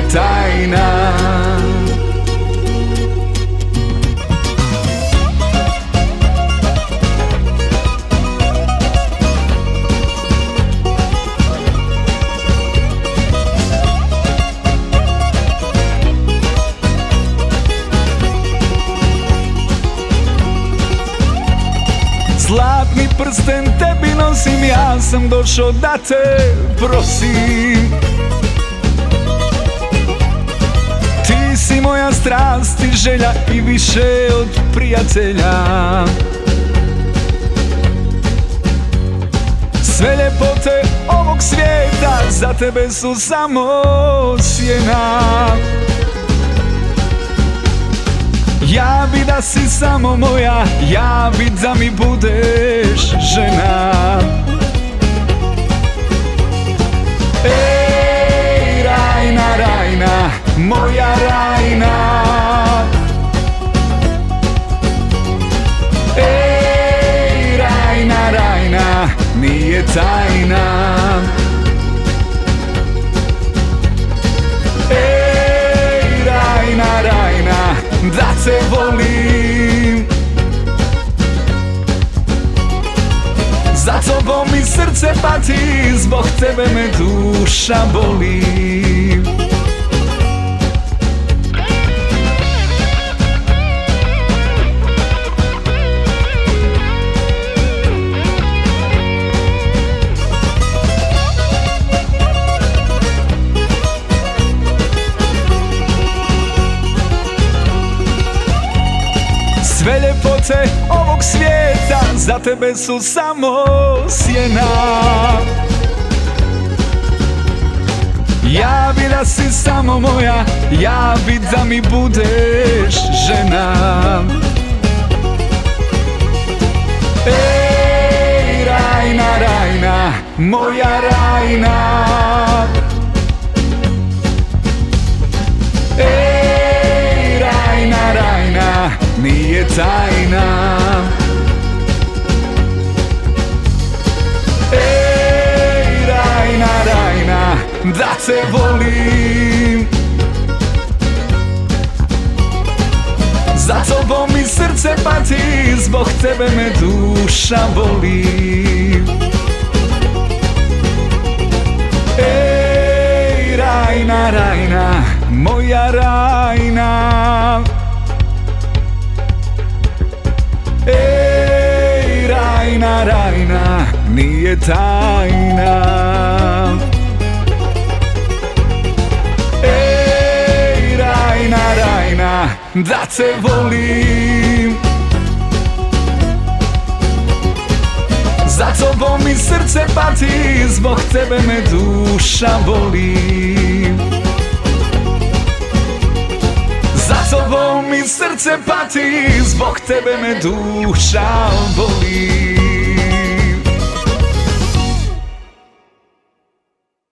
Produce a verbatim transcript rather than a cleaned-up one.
tajna. Zlatni prsten tebi nosim, ja sam došao da te prosim. Ti si moja strast i želja i više od prijatelja. Sve ljepote ovog svijeta za tebe su samo sjena. Ja bi da si samo moja, ja bi da mi budeš žena. Ej, Rajna, Rajna, moja Rajna. Ej, Rajna, Rajna, nije tajna. Ej, Rajna, Rajna, da te volim. Za tobom mi srce pati, zbog tebe me duša boli. Sve ljepote ovog svijeta za tebe su samo sjena. Ja bi da si samo moja, ja bi da mi budeš žena. Ej, Rajna, Rajna, moja Rajna. Ej, Rajna, Rajna, nije tajna. Ej, Rajna, Rajna, da te volim. Za tobom mi srce pati, zbog tebe me duša boli. Ej, Rajna, Rajna, moja Rajna. Ej, Rajna, Rajna, nije tajna. Ej, Rajna, Rajna, da te volim. Za tobom mi srce pati, zbog tebe me duša boli. Za tobom mi srce pati, zbog tebe me duša boli.